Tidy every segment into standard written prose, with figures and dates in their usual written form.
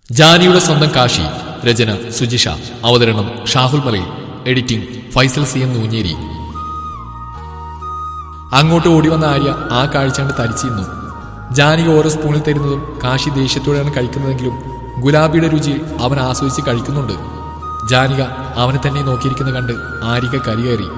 ജാനിയുടെ സ്വന്തം കാശി. രചന സുജിഷ. അവതരണം Shahul Malayil. Editing Faisal C M Noonheri. അങ്ങോട്ട് ഓടി വന്ന ആര്യ ആ കാഴ്ച കണ്ട് തരിച്ചിരുന്നു. ജാനിക ഓരോ സ്പൂണിൽ തരുന്നതും കാശി ദേഷ്യത്തോടെയാണ് കഴിക്കുന്നതെങ്കിലും ഗുലാബിയുടെ രുചിയിൽ അവൻ ആസ്വദിച്ച് കഴിക്കുന്നുണ്ട്. ജാനിക അവനെ തന്നെ നോക്കിയിരിക്കുന്ന കണ്ട് ആര്യക കരികയറി.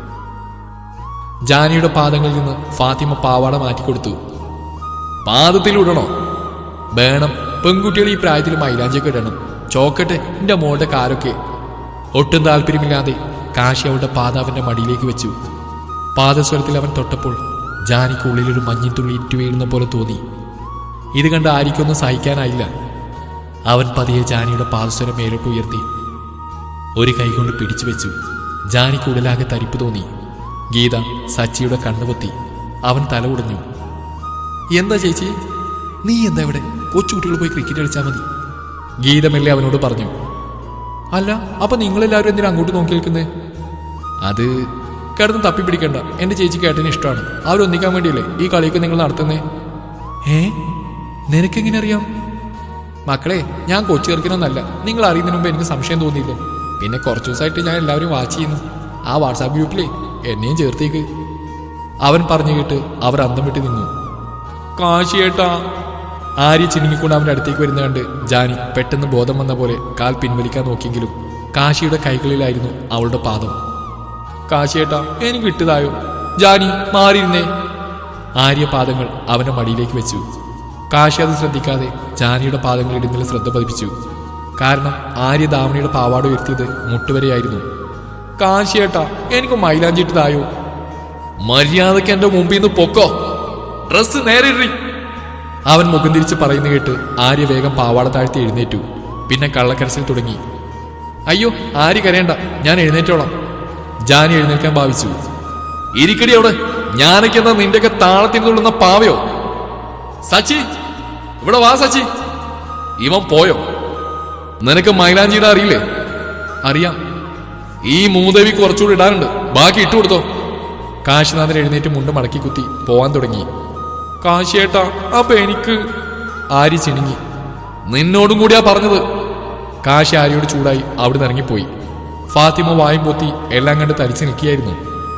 ജാനിയുടെ പാദങ്ങളിൽ നിന്ന് ഫാത്തിമ പാവാട മാറ്റിക്കൊടുത്തു. പാദത്തിലിടണോ? വേണം. പെൺകുട്ടികൾ ഈ പ്രായത്തിൽ മൈലാഞ്ചൊക്കെ ഇടണം. ചോക്കട്ടെ എന്റെ മോളുടെ കാരൊക്കെ. ഒട്ടും താല്പര്യമില്ലാതെ കാശി അവളുടെ പാദ അവന്റെ മടിയിലേക്ക് വെച്ചു. പാദസ്വരത്തിൽ അവൻ തൊട്ടപ്പോൾ ജാനിക്കുള്ളിലൊരു മഞ്ഞിത്തുള്ളി ഇറ്റു വീഴുന്ന പോലെ തോന്നി. ഇത് കണ്ട് ആര്യക്കൊന്നും സഹിക്കാനായില്ല. അവൻ പതിയെ ജാനിയുടെ പാദസ്വരം മേലോട്ട് ഉയർത്തി ഒരു കൈകൊണ്ട് പിടിച്ചു വെച്ചു. ജാനിക്കുള്ളിലാകെ തരിപ്പ് തോന്നി. ഗീത സച്ചിയുടെ കണ്ണുപൊത്തി. അവൻ തല ഉടഞ്ഞു. എന്താ ചേച്ചി, നീ എന്താ ഇവിടെ? കൊച്ചുകുട്ടികൾ പോയി ക്രിക്കറ്റ് കളിച്ചാൽ മതി. ഗീതമല്ലേ അവനോട് പറഞ്ഞു. അല്ല, അപ്പൊ നിങ്ങളെല്ലാവരും എന്തിനാ അങ്ങോട്ട് നോക്കി നിൽക്കുന്നേ? അത് കിടന്ന് തപ്പി പിടിക്കണ്ട. എന്റെ ചേച്ചിക്ക് ഏട്ടന് ഇഷ്ടമാണ്. അവരൊന്നിക്കാൻ വേണ്ടിയല്ലേ ഈ കളിയൊക്കെ നിങ്ങൾ നടത്തുന്നേ. നിനക്കെങ്ങനെ അറിയാം? മക്കളെ, ഞാൻ കൊച്ചു ചേർക്കണമെന്നല്ല. നിങ്ങൾ അറിയുന്നതിന് മുമ്പ് എനിക്ക് സംശയം തോന്നിയില്ലേ? പിന്നെ കുറച്ചു ദിവസമായിട്ട് ഞാൻ എല്ലാവരും വാച്ച് ചെയ്യുന്നു. ആ വാട്സാപ്പ് ഗ്രൂപ്പിലേ എന്നെയും ചേർത്തേക്ക്. അവൻ പറഞ്ഞു കേട്ട് അവർ അന്തം വിട്ട് നിന്നു. കാശിയേട്ടാ. ആര്യ ചിണുങ്ങിക്കൊണ്ട് അവന്റെ അടുത്തേക്ക് വരുന്ന കണ്ട് ജാനി പെട്ടെന്ന് ബോധം വന്ന പോലെ കാൽ പിൻവലിക്കാൻ നോക്കിയെങ്കിലും കാശിയുടെ കൈകളിലായിരുന്നു അവളുടെ പാദം. കാശിയേട്ടാ, എനിക്ക് വിട്ടതായോ? ജാനി മാറിയിരുന്നേ. ആര്യ പാദങ്ങൾ അവന്റെ മടിയിലേക്ക് വെച്ചു. കാശി അത് ശ്രദ്ധിക്കാതെ ജാനിയുടെ പാദങ്ങൾ ഇടുന്നതിൽ ശ്രദ്ധ പതിപ്പിച്ചു. കാരണം ആര്യ ദാമണിയുടെ പാവാട ഉയർത്തിയത് മുട്ടുവരെയായിരുന്നു. കാശിയേട്ടാ, എനിക്ക് മൈലാഞ്ചിട്ടതായോ? മര്യാദയ്ക്ക് എന്റെ മുമ്പിൽ നിന്ന് പൊക്കോ. ഡ്രസ് നേരെ ഇറി. അവൻ മുഖം തിരിച്ച് പറയുന്ന കേട്ട് ആര്യ വേഗം പാവാട താഴ്ത്തി എഴുന്നേറ്റു. പിന്നെ കള്ളക്കരച്ചിൽ തുടങ്ങി. അയ്യോ, ആര്യ കരയണ്ട, ഞാൻ എഴുന്നേറ്റോളാം. ജാനി എഴുന്നേൽക്കാൻ ഭാവിച്ചു. ഇരിക്കടി അവിടെ. ഞാനൊക്കെ എന്താ നിന്റെയൊക്കെ താളത്തിൽ തുള്ളുന്ന പാവയോ? സച്ചി, ഇവിടെ വാ സച്ചി. ഇവൻ പോയോ? നിനക്ക് മൈലാഞ്ചിയുടെ അറിയില്ലേ? അറിയാം. ഈ മൂദേവി കുറച്ചുകൂടി ഇടാനുണ്ട്. ബാക്കി ഇട്ടുകൊടുത്തോ. കാശിനാഥൻ എഴുന്നേറ്റ് മുണ്ട് മടക്കി കുത്തി പോവാൻ തുടങ്ങി. കാശിയേട്ടാ, അപ്പൊ എനിക്ക്. ആര്യ ചിണുങ്ങി. നിന്നോടും കൂടിയാ പറഞ്ഞത്. കാശി ആര്യയോട് ചൂടായി അവിടുന്ന് ഇറങ്ങിപ്പോയി. ഫാത്തിമ വായും പൊത്തി എല്ലാം കണ്ട് തരിച്ചു നിൽക്കുകയായിരുന്നു.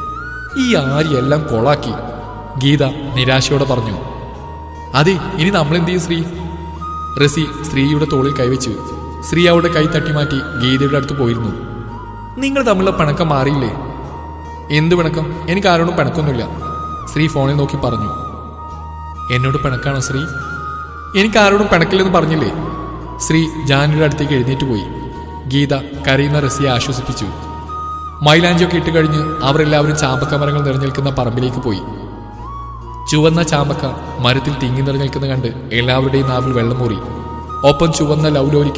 ഈ ആര്യ എല്ലാം കൊളാക്കി. ഗീത നിരാശയോടെ പറഞ്ഞു. അതെ, ഇനി നമ്മളെന്ത് ചെയ്യും ശ്രീ? റസി ശ്രീയുടെ തോളിൽ കൈവച്ചു. ശ്രീ അവളുടെ കൈ തട്ടിമാറ്റി ഗീതയുടെ അടുത്ത് പോയിരുന്നു. നിങ്ങൾ തമ്മിലുള്ള പിണക്കം മാറിയില്ലേ? എന്ത് പിണക്കം? എനിക്ക് ആരോടും പിണക്കൊന്നുമില്ല. ശ്രീ ഫോണിൽ നോക്കി പറഞ്ഞു. എന്നോട് പിണക്കാണോ ശ്രീ? എനിക്ക് ആരോടും പിണക്കില്ലെന്ന് പറഞ്ഞില്ലേ? ശ്രീ ജാനിയുടെ അടുത്തേക്ക് എഴുന്നേറ്റ് പോയി. ഗീത കരയുന്ന റസിയെ ആശ്വസിപ്പിച്ചു. മൈലാഞ്ചിയൊക്കെ ഇട്ട് കഴിഞ്ഞ് അവരെല്ലാവരും ചാമ്പക്ക മരങ്ങൾ നിറഞ്ഞു നിൽക്കുന്ന പറമ്പിലേക്ക് പോയി. ചുവന്ന ചാമ്പക്ക മരത്തിൽ തിങ്ങി നിറഞ്ഞു നിൽക്കുന്ന കണ്ട് എല്ലാവരുടെയും നാവിൽ വെള്ളം മൂറി. ഒപ്പം ചുവന്ന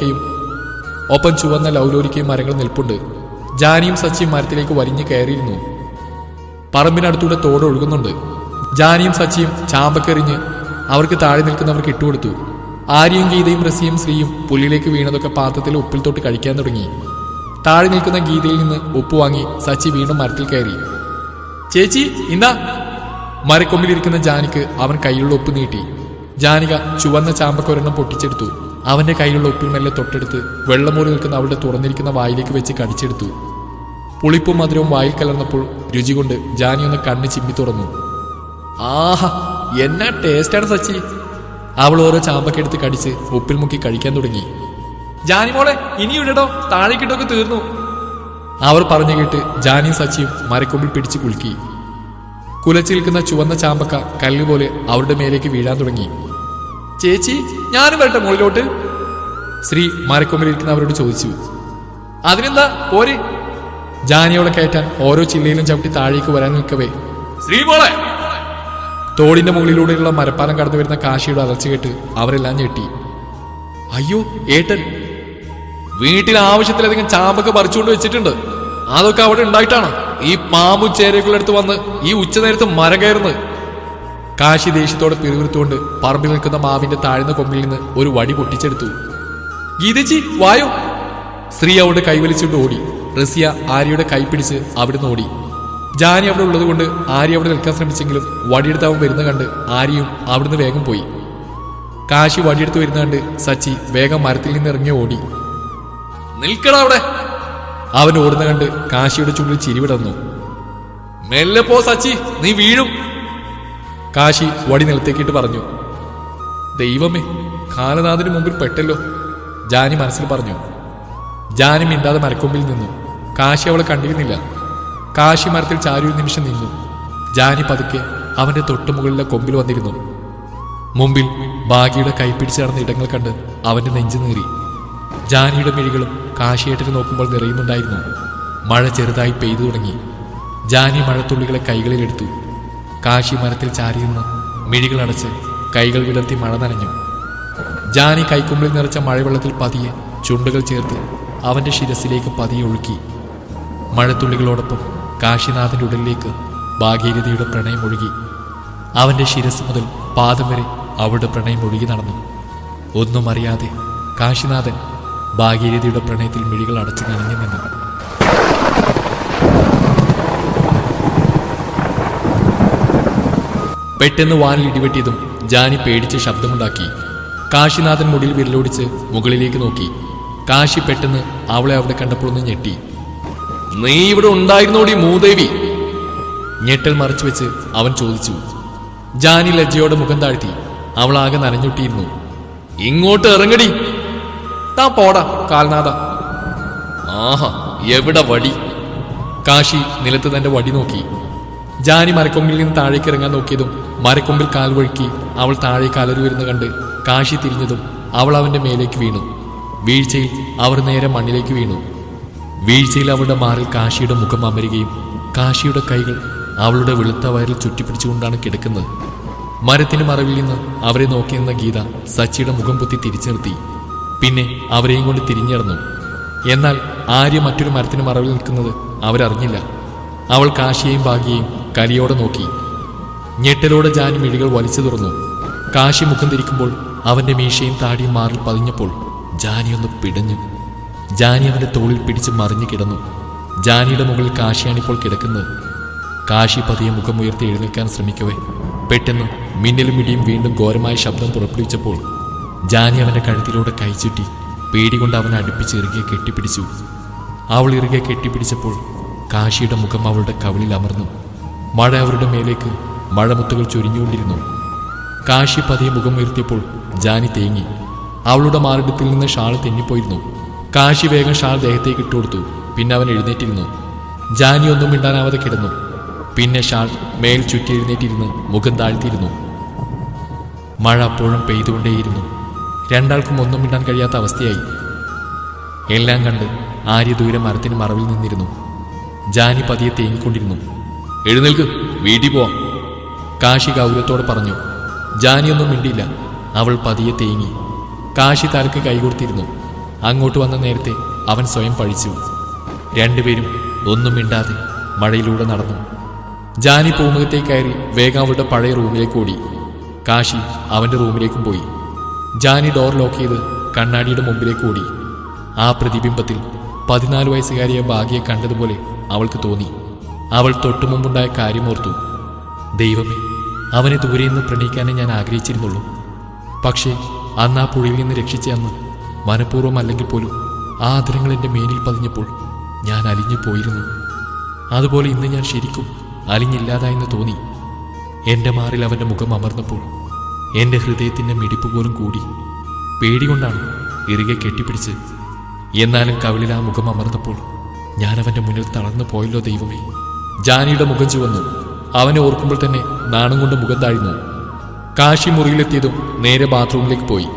ലൗലോരിക്കയും മരങ്ങൾ നിൽപ്പുണ്ട്. ജാനിയും സച്ചിയും മരത്തിലേക്ക് വലിഞ്ഞു കയറിയിരുന്നു. പറമ്പിനടുത്തൂടെ തോട് ഒഴുകുന്നുണ്ട്. ജാനിയും സച്ചിയും ചാമ്പക്കെറിഞ്ഞ് അവർക്ക് താഴെ നിൽക്കുന്നവർക്ക് ഇട്ടുകൊടുത്തു. ആര്യയും ഗീതയും റസിയും ശ്രീയും പുല്ലിലേക്ക് വീണതൊക്കെ പാത്രത്തിൽ ഉപ്പിൽ തൊട്ട് കഴിക്കാൻ തുടങ്ങി. താഴെ നിൽക്കുന്ന ഗീതയിൽ നിന്ന് ഉപ്പ് വാങ്ങി സച്ചി വീണ്ടും മരത്തിൽ കയറി. ചേച്ചി ഇന്നാ. മരക്കൊമ്പിലിരിക്കുന്ന ജാനിക്ക് അവൻ കയ്യിലുള്ള ഉപ്പ് നീട്ടി. ജാനിക ചുവന്ന ചാമ്പക്കൊരെണ്ണം പൊട്ടിച്ചെടുത്തു. അവന്റെ കയ്യിലുള്ള ഉപ്പിൽ മെല്ലെ തൊട്ടെടുത്ത് വെള്ളമൂറി നിൽക്കുന്ന അവളുടെ തുറന്നിരിക്കുന്ന വായിലേക്ക് വെച്ച് കടിച്ചെടുത്തു. പുളിപ്പും മധുരവും വായിൽ കലർന്നപ്പോൾ രുചി കൊണ്ട് ജാനി ഒന്ന് കണ്ണ് ചിമ്മി തുറന്നു. ആഹാ, എന്നാ ടേസ്റ്റാണ് സച്ചി. അവൾ ഓരോ ചാമ്പക്കെടുത്ത് കടിച്ച് ഉപ്പിൽ മുക്കി കഴിക്കാൻ തുടങ്ങി. ജാനി മോളെ, ഇനിയും ഇടട്ടോ, താഴേക്കിട്ടൊക്കെ തീർന്നു. അവർ പറഞ്ഞു കേട്ട് ജാനിയും സച്ചിയും മരക്കൊമ്പിൽ പിടിച്ച് കുലുക്കി. കുലച്ചു നിൽക്കുന്ന ചുവന്ന ചാമ്പക്ക കല്ലുപോലെ അവരുടെ മേലേക്ക് വീഴാൻ തുടങ്ങി. ചേച്ചി, ഞാനും വരട്ടെ മുകളിലോട്ട്? ശ്രീ മരക്കൊമ്പിലിരിക്കുന്ന അവരോട് ചോദിച്ചു. അതിനെന്താ, പോരെ. ജാനി അവളെ കയറ്റാൻ ഓരോ ചില്ലയിലും ചവിട്ടി താഴേക്ക് വരാൻ നിൽക്കവേ ശ്രീ മോളെ. തോടിന്റെ മുകളിലൂടെയുള്ള മരപ്പാലം കടന്നു വരുന്ന കാശിയുടെ അലർച്ച കേട്ട് അവരെല്ലാം ഞെട്ടി. അയ്യോ ഏട്ടൻ, വീട്ടിൽ ആവശ്യത്തിലധികം ചാമ്പൊക്കെ പറിച്ചുകൊണ്ട് വെച്ചിട്ടുണ്ട്. അതൊക്കെ അവിടെ ഉണ്ടായിട്ടാണ് ഈ പാമ്പും ചേരകളുടെ വന്ന് ഈ ഉച്ചനേരത്ത് മരം കയറുന്നത്. കാശി ദേഷ്യത്തോടെ പിറുവിറുത്തുകൊണ്ട് പറമ്പിൽ നിൽക്കുന്ന മാവിന്റെ താഴ്ന്ന കൊമ്പിൽ നിന്ന് ഒരു വടി പൊട്ടിച്ചെടുത്തു. ഗീതച്ചി വായോ. സ്ത്രീ അവളുടെ കൈവലിച്ചുകൊണ്ട് ഓടി. റസിയ ആര്യയുടെ കൈ പിടിച്ച് അവിടുന്ന് ഓടി. ജാനി അവിടെ ഉള്ളതുകൊണ്ട് ആര്യ അവിടെ നിൽക്കാൻ ശ്രമിച്ചെങ്കിലും വടിയെടുത്ത് അവൻ വരുന്ന കണ്ട് ആര്യയും അവിടുന്ന് വേഗം പോയി. കാശി വടിയെടുത്ത് വരുന്നാണ്ട് സച്ചി വേഗം മരത്തിൽ നിന്ന് ഇറങ്ങി ഓടി. നിൽക്കടാ അവിടെ! അവൻ ഓടുന്ന കണ്ട് കാശിയുടെ ചുണ്ടിൽ ചിരിവിടന്നു. മെല്ലെ പോ സച്ചി, നീ വീഴും! കാശി വടി നിലത്തേക്കിട്ട് പറഞ്ഞു. ദൈവമേ, കാലനാഥന് മുമ്പിൽ പെട്ടല്ലോ, ജാനി മനസ്സിൽ പറഞ്ഞു. ജാനി മിണ്ടാതെ മരക്കൊമ്പിൽ നിന്നു. കാശി അവളെ കണ്ടിരുന്നില്ല. കാശി മരത്തിൽ ചാരി ഒരു നിമിഷം നിന്നു. ജാനി പതുക്കെ അവന്റെ തൊട്ടുമുകളിലെ കൊമ്പിൽ വന്നിരുന്നു. മുമ്പിൽ ഭാഗ്യയുടെ കൈപ്പിടിച്ച് നടന്ന ഇടങ്ങൾ കണ്ട് അവന്റെ നെഞ്ചു നീറി. ജാനിയുടെ മിഴികളും കാശിയേട്ടനെ നോക്കുമ്പോൾ നിറയുന്നുണ്ടായിരുന്നു. മഴ ചെറുതായി പെയ്തു തുടങ്ങി. ജാനി മഴത്തുള്ളികളെ കൈകളിലെടുത്തു. കാശി മരത്തിൽ ചാരിയിരുന്ന് മിഴികളടച്ച് കൈകൾ വിടർത്തി മഴ നനഞ്ഞു. ജാനി കൈക്കുമ്പിൽ നിറച്ച മഴവെള്ളത്തിൽ പതിയെ ചുണ്ടുകൾ ചേർത്ത് അവന്റെ ശിരസിലേക്ക് പതിയെ ഒഴുക്കി. മഴത്തുള്ളികളോടൊപ്പം കാശിനാഥന്റെ ഉടലിലേക്ക് ഭാഗീരഥയുടെ പ്രണയം ഒഴുകി. അവന്റെ ശിരസ് മുതൽ പാദം വരെ അവളുടെ പ്രണയം ഒഴുകി നടന്നു. ഒന്നും അറിയാതെ കാശിനാഥൻ ഭാഗീരഥയുടെ പ്രണയത്തിൽ മിഴികൾ അടച്ചു നനഞ്ഞു നിന്നു. പെട്ടെന്ന് വാനിൽ ഇടിവെട്ടിയതും ജാനി പേടിച്ച് ശബ്ദമുണ്ടാക്കി. കാശിനാഥൻ മുടിയിൽ വിരലോടിച്ച് മുകളിലേക്ക് നോക്കി. കാശി പെട്ടെന്ന് അവളെ അവിടെ കണ്ടപ്പോൾ ഒന്ന് ഞെട്ടി. നീ ഇവിടെ ഉണ്ടായിരുന്നോടി മൂദേവി? ഞെട്ടൽ മറച്ചു വെച്ച് അവൻ ചോദിച്ചു. ജാനി ലജ്ജയോടെ മുഖം താഴ്ത്തി. അവൾ ആകെ നനഞ്ഞൊട്ടിയിരുന്നു. ഇങ്ങോട്ട് ഇറങ്ങടി! താ പോടാ കാൽനാഥ! ആഹാ, എവിടെ വടി? കാശി നിലത്ത് തന്റെ വടി നോക്കി. ജാനി മരക്കൊമ്പിൽ നിന്ന് താഴേക്ക് ഇറങ്ങാൻ നോക്കിയതും മരക്കൊമ്പിൽ കാൽ വഴുക്കി അവൾ താഴെ കാലറി വരുന്ന കണ്ട് കാശി തിരിഞ്ഞതും അവൾ അവന്റെ മേലേക്ക് വീണു. വീഴ്ചയിൽ അവർ നേരെ മണ്ണിലേക്ക് വീണു. വീഴ്ചയിൽ അവളുടെ മാറിൽ കാശിയുടെ മുഖം അമരുകയും കാശിയുടെ കൈകൾ അവളുടെ വെളുത്ത വയറിൽ ചുറ്റിപ്പിടിച്ചുകൊണ്ടാണ് കിടക്കുന്നത്. മരത്തിന് മറവിൽ നിന്ന് അവരെ നോക്കി നിന്ന ഗീത സച്ചിയുടെ മുഖം പൊത്തി തിരിച്ചു നിർത്തി. പിന്നെ അവരെയും കൊണ്ട് തിരിഞ്ഞിറന്നു. എന്നാൽ ആര്യ മറ്റൊരു മരത്തിന് മറവിൽ നിൽക്കുന്നത് അവരറിഞ്ഞില്ല. അവൾ കാശിയെയും ഭാഗ്യയെയും കലിയോടെ നോക്കി. ഞെട്ടലോടെ ജാനി മിഴികൾ വലിച്ചു തുറന്നു. കാശി മുഖം തിരിക്കുമ്പോൾ അവന്റെ മീശയും താടിയും മാറിൽ പതിഞ്ഞപ്പോൾ ജാനി ഒന്ന് പിടഞ്ഞു. ജാനി അവന്റെ തോളിൽ പിടിച്ച് മറിഞ്ഞു കിടന്നു. ജാനിയുടെ മുകളിൽ കാശിയാണിപ്പോൾ കിടക്കുന്നത്. കാശി പതിയെ മുഖം ഉയർത്തി എഴുന്നേൽക്കാൻ ശ്രമിക്കവേ പെട്ടെന്ന് മിന്നലും ഇടിയും വീണ്ടും ഘോരമായ ശബ്ദം പുറപ്പെടുവിച്ചപ്പോൾ ജാനി അവന്റെ കഴുത്തിലൂടെ കൈചുറ്റി പേടികൊണ്ട് അവനെ അടുപ്പിച്ച് ഇറുകെ കെട്ടിപ്പിടിച്ചു. അവൾ ഇറുകെ കെട്ടിപ്പിടിച്ചപ്പോൾ കാശിയുടെ മുഖം അവളുടെ കവിളിൽ അമർന്നു. മഴ അവരുടെ മേലേക്ക് മഴമുത്തുകൾ ചൊരിഞ്ഞുകൊണ്ടിരുന്നു. കാശി പതിയെ മുഖം ഉയർത്തിയപ്പോൾ ജാനി തേങ്ങി. അവളുടെ മാറിടത്തിൽ നിന്ന് ഷാൾ തെന്നിപ്പോയിരുന്നു. കാശി വേഗം ഷാൾ ദേഹത്തേക്ക് ഇട്ടുകൊടുത്തു. പിന്നെ അവൻ എഴുന്നേറ്റിരുന്നു. ജാനി ഒന്നും മിണ്ടാനാവാതെ കിടന്നു. പിന്നെ ഷാൾ മേൽ ചുറ്റി എഴുന്നേറ്റിരുന്ന് മുഖം താഴ്ത്തിയിരുന്നു. മഴ അപ്പോഴും പെയ്തുകൊണ്ടേയിരുന്നു. രണ്ടാൾക്കും ഒന്നും മിണ്ടാൻ കഴിയാത്ത അവസ്ഥയായി. എല്ലാം കണ്ട് ആര്യ ദൂരെ മരത്തിന് മറവിൽ നിന്നിരുന്നു. ജാനി പതിയെ തേങ്ങിക്കൊണ്ടിരുന്നു. എഴുന്നേൽക്ക്, വീട്ടിൽ പോവാം, കാശി ഗൗരവത്തോടെ പറഞ്ഞു. ജാനിയൊന്നും മിണ്ടിയില്ല. അവൾ പതിയെ തേങ്ങി. കാശി തലക്ക് കൈകൊടുത്തിരുന്നു. അങ്ങോട്ട് വന്ന നേരത്തെ അവൻ സ്വയം പഴിച്ചു. രണ്ടുപേരും ഒന്നും മിണ്ടാതെ മഴയിലൂടെ നടന്നു. ജാനി പൂമുഖത്തേക്ക് കയറി വേഗം അവളുടെ പഴയ റൂമിലേക്ക് ഓടി. കാശി അവന്റെ റൂമിലേക്കും പോയി. ജാനി ഡോർ ലോക്ക് ചെയ്ത് കണ്ണാടിയുടെ മുമ്പിലേക്ക് ഓടി. ആ പ്രതിബിംബത്തിൽ 14 വയസ്സുകാരിയെ ഭാഗ്യയെ കണ്ടതുപോലെ അവൾക്ക് തോന്നി. അവൾ തൊട്ടുമുമ്പുണ്ടായ കാര്യമോർത്തു. ദൈവമേ, അവനെ ദൂരെ നിന്ന് പ്രണയിക്കാനേ ഞാൻ ആഗ്രഹിച്ചിരുന്നുള്ളൂ. പക്ഷേ അന്ന് ആ പുഴയിൽ നിന്ന് രക്ഷിച്ച അന്ന് മനഃപൂർവ്വം അല്ലെങ്കിൽ പോലും ആ ആദരങ്ങൾ എൻ്റെ മേനിൽ പതിഞ്ഞപ്പോൾ ഞാൻ അലിഞ്ഞു പോയിരുന്നു. അതുപോലെ ഇന്ന് ഞാൻ ശരിക്കും അലിഞ്ഞില്ലാതായെന്ന് തോന്നി. എൻ്റെ മാറിൽ അവൻ്റെ മുഖം അമർന്നപ്പോൾ എൻ്റെ ഹൃദയത്തിൻ്റെ മിടിപ്പ് പോലും കൂടി. പേടികൊണ്ടാണ് ഇറുകെ കെട്ടിപ്പിടിച്ച്. എന്നാലും കവിളിൽ ആ മുഖം അമർന്നപ്പോൾ ഞാൻ അവൻ്റെ മുന്നിൽ തളർന്നു പോയല്ലോ ദൈവമേ. ജാനിയുടെ മുഖം ചുവന്നു. അവനെ ഓർക്കുമ്പോൾ തന്നെ നാണം കൊണ്ട് മുഖം താഴ്ന്നു. കാശി മുറിയിലെത്തിയതും നേരെ ബാത്റൂമിലേക്ക് പോയി.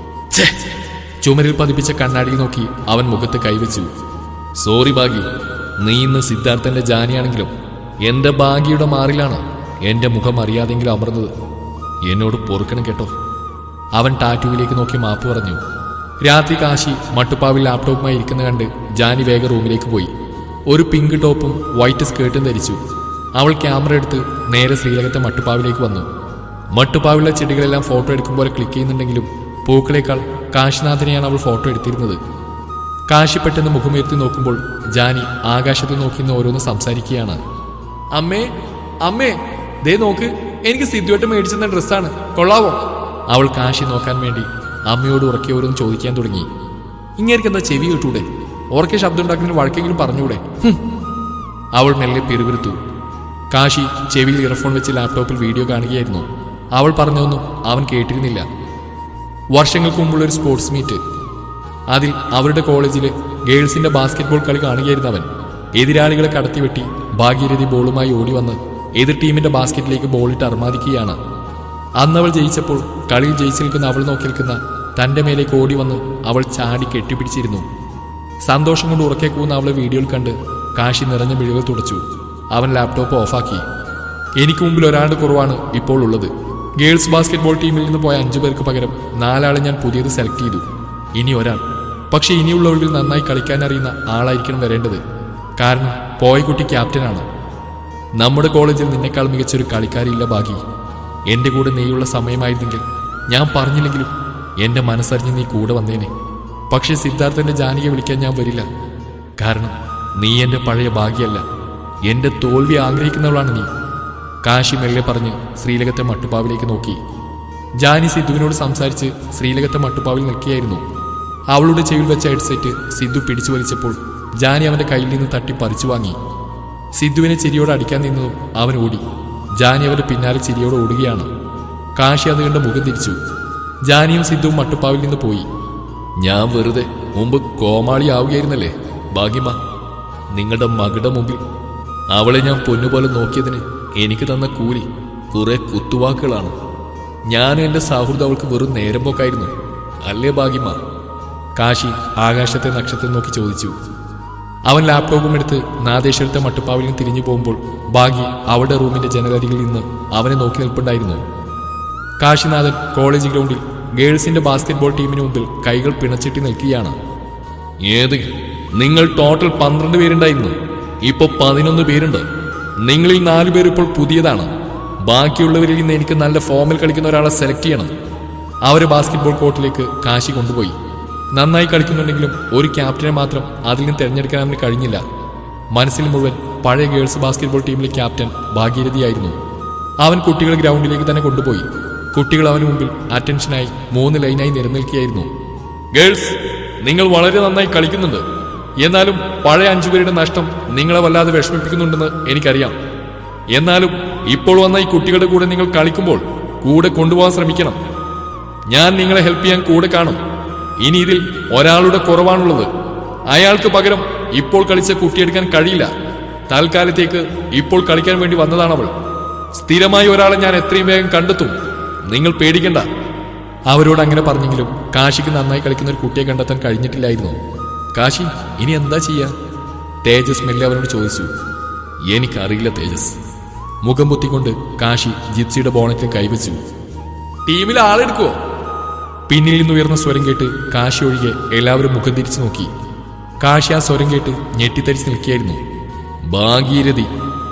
ചുമരിൽ പതിപ്പിച്ച കണ്ണാടിയിൽ നോക്കി അവൻ മുഖത്ത് കൈവച്ചു. സോറി ഭാഗ്യ, നീ ഇന്ന് സിദ്ധാർത്ഥന്റെ ജാനിയാണെങ്കിലും എന്റെ ഭാഗ്യയുടെ മാറിലാണ് എന്റെ മുഖം അറിയാതെങ്കിലും അമർന്നത്. എന്നോട് പൊറുക്കണം കേട്ടോ. അവൻ ടാറ്റുവിലേക്ക് നോക്കി മാപ്പ് പറഞ്ഞു. രാത്രി കാശി മട്ടുപ്പാവിൽ ലാപ്ടോപ്പുമായി ഇരിക്കുന്ന കണ്ട് ജാനി വേഗം റൂമിലേക്ക് പോയി. ഒരു പിങ്ക് ടോപ്പും വൈറ്റ് സ്കേർട്ടും ധരിച്ചു. അവൾ ക്യാമറ എടുത്ത് നേരെ ശ്രീലകത്തെ മട്ടുപ്പാവിലേക്ക് വന്നു. മട്ടുപ്പാവിലെ ചെടികളെല്ലാം ഫോട്ടോ എടുക്കും പോലെ ക്ലിക്ക് ചെയ്യുന്നുണ്ടെങ്കിലും പൂക്കളേക്കാൾ കാശിനാഥനെയാണ് അവൾ ഫോട്ടോ എടുത്തിരുന്നത്. കാശി പെട്ടെന്ന് മുഖമുയർത്തി നോക്കുമ്പോൾ ജാനി ആകാശത്ത് നോക്കിന്ന് ഓരോന്ന് സംസാരിക്കുകയാണ്. അമ്മേ, അമ്മേ, ദേ നോക്ക്, എനിക്ക് സിദ്ധുവായിട്ട് മേടിച്ചെന്ന ഡ്രസ്സാണ്, കൊള്ളാവോ? അവൾ കാശി നോക്കാൻ വേണ്ടി അമ്മയോട് ഉറക്കിയോരോന്ന് ചോദിക്കാൻ തുടങ്ങി. ഇങ്ങേർക്ക് എന്താ ചെവി കേട്ടൂടെ? ഉറക്കെ ശബ്ദം ഉണ്ടാക്കുന്നതിന് വഴക്കെങ്കിലും പറഞ്ഞൂടെ? അവൾ മെല്ലെ പിറുപിറുത്തു. കാശി ചെവിയിൽ ഇയർഫോൺ വെച്ച് ലാപ്ടോപ്പിൽ വീഡിയോ കാണുകയായിരുന്നു. അവൾ പറഞ്ഞൊന്നും അവൻ കേട്ടിരുന്നില്ല. വർഷങ്ങൾക്ക് മുമ്പുള്ളൊരു സ്പോർട്സ് മീറ്റ്. അതിൽ അവരുടെ കോളേജിലെ ഗേൾസിന്റെ ബാസ്കറ്റ്ബോൾ കളി കാണുകയായിരുന്നു അവൻ. എതിരാളികളെ കടത്തിവെട്ടി ഭാഗീരഥി ബോളുമായി ഓടി വന്ന് എതിർ ടീമിന്റെ ബാസ്കറ്റിലേക്ക് ബോളിട്ട് അർമാദിക്കുകയാണ്. അന്നവൾ ജയിച്ചപ്പോൾ കളിയിൽ ജയിച്ചു നിൽക്കുന്ന അവൾ നോക്കി നിൽക്കുന്ന തന്റെ മേലേക്ക് ഓടി വന്ന് അവൾ ചാടി കെട്ടിപ്പിടിച്ചിരുന്നു. സന്തോഷം കൊണ്ട് ഉറക്കെ കൂന്ന അവളെ വീഡിയോയിൽ കണ്ട് കാശി നിറഞ്ഞ മിഴികൾ തുടച്ചു. അവൻ ലാപ്ടോപ്പ് ഓഫാക്കി. എനിക്ക് മുമ്പിൽ ഒരാളുടെ കുറവാണ് ഇപ്പോൾ ഉള്ളത്. ഗേൾസ് ബാസ്കറ്റ്ബോൾ ടീമിൽ നിന്ന് പോയ 5 പേർക്ക് പകരം 4 ആളെ ഞാൻ പുതിയത് സെലക്ട് ചെയ്തു. ഇനി ഒരാൾ. പക്ഷെ ഇനിയുള്ള ഒഴിവിൽ നന്നായി കളിക്കാൻ അറിയുന്ന ആളായിരിക്കണം വരേണ്ടത്. കാരണം പോയ കുട്ടി ക്യാപ്റ്റനാണ്. നമ്മുടെ കോളേജിൽ നിന്നെക്കാൾ മികച്ചൊരു കളിക്കാരില്ല ഭാഗി. എന്റെ കൂടെ നീയുള്ള സമയമായിരുന്നെങ്കിൽ ഞാൻ പറഞ്ഞില്ലെങ്കിലും എന്റെ മനസ്സറിഞ്ഞ് നീ കൂടെ വന്നേനെ. പക്ഷെ സിദ്ധാർത്ഥന്റെ ജാനിയെ വിളിക്കാൻ ഞാൻ വരില്ല. കാരണം നീ എന്റെ പഴയ ഭാഗ്യല്ല, എന്റെ തോൽവി ആഗ്രഹിക്കുന്നവളാണ് നീ. കാശി മെല്ലെ പറഞ്ഞ് ശ്രീലകത്തെ മട്ടുപ്പാവിലേക്ക് നോക്കി. ജാനി സിദ്ധുവിനോട് സംസാരിച്ച് ശ്രീലകത്തെ മട്ടുപ്പാവിൽ നിൽക്കുകയായിരുന്നു. അവളുടെ ചെവിയിൽ വെച്ച ഹെഡ്സെറ്റ് സിദ്ധു പിടിച്ചു വലിച്ചപ്പോൾ ജാനി അവന്റെ കയ്യിൽ നിന്ന് തട്ടി പറിച്ചു വാങ്ങി. സിദ്ധുവിനെ ചിരിയോടെ അടിക്കാൻ നിന്നതും അവൻ ഓടി. ജാനി അവന്റെ പിന്നാലെ ചിരിയോടെ ഓടുകയാണ്. കാശി അത് കണ്ട് മുഖം തിരിച്ചു. ജാനിയും സിദ്ധുവും മട്ടുപ്പാവിൽ നിന്ന് പോയി. ഞാൻ വെറുതെ മുമ്പ് കോമാളിയാവുകയായിരുന്നല്ലേ ഭാഗ്യമ്മ. നിങ്ങളുടെ മകളുടെ മുമ്പിൽ അവളെ ഞാൻ പൊന്നുപോലെ നോക്കിയതിന് എനിക്ക് തന്ന കൂലി കുറെ കുത്തുവാക്കുകളാണ്. ഞാനും എന്റെ സൗഹൃദം അവൾക്ക് വെറും നേരം പോക്കായിരുന്നു അല്ലേ ഭാഗ്യമ്മ? കാശി ആകാശത്തെ നക്ഷത്രം നോക്കി ചോദിച്ചു. അവൻ ലാപ്ടോപ്പും എടുത്ത് നാദേശ്വരത്തെ മട്ടുപ്പാവിൽ നിന്ന് തിരിഞ്ഞു പോകുമ്പോൾ ഭാഗ്യ അവളുടെ റൂമിന്റെ ജനലരികിൽ നിന്ന് അവനെ നോക്കി നിൽപ്പുണ്ടായിരുന്നു. കാശിനാഥൻ കോളേജ് ഗ്രൗണ്ടിൽ ഗേൾസിന്റെ ബാസ്കറ്റ്ബോൾ ടീമിന് മുമ്പിൽ കൈകൾ പിണച്ചിട്ടി നിൽക്കുകയാണ്. ഏത്? നിങ്ങൾ ടോട്ടൽ 12 പേരുണ്ടായിരുന്നു, ഇപ്പൊ 11 പേരുണ്ട്. നിങ്ങളിൽ 4 പേർ ഇപ്പോൾ പുതിയതാണ്. ബാക്കിയുള്ളവരിൽ നിന്ന് എനിക്ക് നല്ല ഫോമിൽ കളിക്കുന്ന ഒരാളെ സെലക്ട് ചെയ്യണം. അവരെ ബാസ്കറ്റ്ബോൾ കോർട്ടിലേക്ക് കാശി കൊണ്ടുപോയി. നന്നായി കളിക്കുന്നുണ്ടെങ്കിലും ഒരു ക്യാപ്റ്റനെ മാത്രം അതിൽ നിന്ന് തിരഞ്ഞെടുക്കാൻ അവന് കഴിഞ്ഞില്ല. മനസ്സിൽ മുഴുവൻ പഴയ ഗേൾസ് ബാസ്കറ്റ്ബോൾ ടീമിലെ ക്യാപ്റ്റൻ ഭാഗീരഥിയായിരുന്നു. അവൻ കുട്ടികളെ ഗ്രൗണ്ടിലേക്ക് തന്നെ കൊണ്ടുപോയി. കുട്ടികൾ അവന് മുമ്പിൽ അറ്റൻഷനായി 3 ലൈനായി നിരനിൽക്കുകയായിരുന്നു. ഗേൾസ്, നിങ്ങൾ വളരെ നന്നായി കളിക്കുന്നുണ്ട്. എന്നാലും പഴയ 5 പേരുടെ നഷ്ടം നിങ്ങളെ വല്ലാതെ വിഷമിപ്പിക്കുന്നുണ്ടെന്ന് എനിക്കറിയാം. എന്നാലും ഇപ്പോൾ വന്ന ഈ കുട്ടികളുടെ കൂടെ നിങ്ങൾ കളിക്കുമ്പോൾ കൂടെ കൊണ്ടുപോകാൻ ശ്രമിക്കണം. ഞാൻ നിങ്ങളെ ഹെൽപ്പ് ചെയ്യാൻ കൂടെ കാണും. ഇനി ഇതിൽ ഒരാളുടെ കുറവാണുള്ളത്. അയാൾക്ക് പകരം ഇപ്പോൾ കളിച്ച കുട്ടിയെടുക്കാൻ കഴിയില്ല. തൽക്കാലത്തേക്ക് ഇപ്പോൾ കളിക്കാൻ വേണ്ടി വന്നതാണവൾ. സ്ഥിരമായി ഒരാളെ ഞാൻ എത്രയും വേഗം കണ്ടെത്തും. നിങ്ങൾ പേടിക്കണ്ട. അവരോട് അങ്ങനെ പറഞ്ഞെങ്കിലും കാശിക്ക് നന്നായി കളിക്കുന്ന ഒരു കുട്ടിയെ കണ്ടെത്താൻ കഴിഞ്ഞിട്ടില്ലായിരുന്നു. കാശി, ഇനി എന്താ ചെയ്യാ? തേജസ് മെല്ലെ അവനോട് ചോദിച്ചു. എനിക്കറിയില്ല തേജസ്. മുഖം പൊത്തിക്കൊണ്ട് കാശി ജിപ്സിയുടെ ബോണറ്റിൽ കൈവച്ചു. ടീമിൽ ആളെടുക്കുവോ? പിന്നിൽ നിന്ന് ഉയർന്ന സ്വരം കേട്ട് കാശി ഒഴികെ എല്ലാവരും മുഖം തിരിച്ചു നോക്കി. കാശി ആ സ്വരം കേട്ട് ഞെട്ടിത്തരിച്ച് നിൽക്കുകയായിരുന്നു. ഭാഗീരഥി.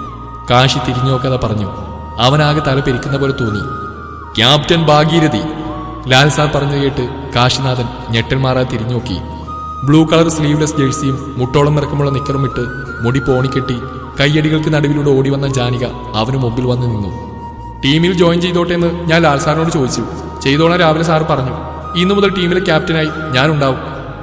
കാശി തിരിഞ്ഞു നോക്കാതെ പറഞ്ഞു. അവനാകെ തല പെരിക്കുന്ന പോലെ തോന്നി. ക്യാപ്റ്റൻ ഭാഗീരഥി. ലാൽ സാർ പറഞ്ഞു കേട്ട് കാശിനാഥൻ ഞെട്ടൽ മാറാതെ തിരിഞ്ഞു നോക്കി. ബ്ലൂ കളർ സ്ലീവ്ലെസ് ജേഴ്സിയും മുട്ടോളം നിറക്കമുള്ള നിക്കറും ഇട്ട് മുടി പോണിക്കെട്ടി കയ്യടികൾക്ക് നടുവിലൂടെ ഓടി വന്ന ജാനിക അവന് മുമ്പിൽ വന്ന് നിന്നു. ടീമിൽ ജോയിൻ ചെയ്തോട്ടെ എന്ന് ഞാൻ ലാൽ സാറിനോട് ചോദിച്ചു. ചെയ്തോളാൻ രാവിലെ സാർ പറഞ്ഞു. ഇന്നു മുതൽ ടീമിലെ ക്യാപ്റ്റനായി ഞാനുണ്ടാവും.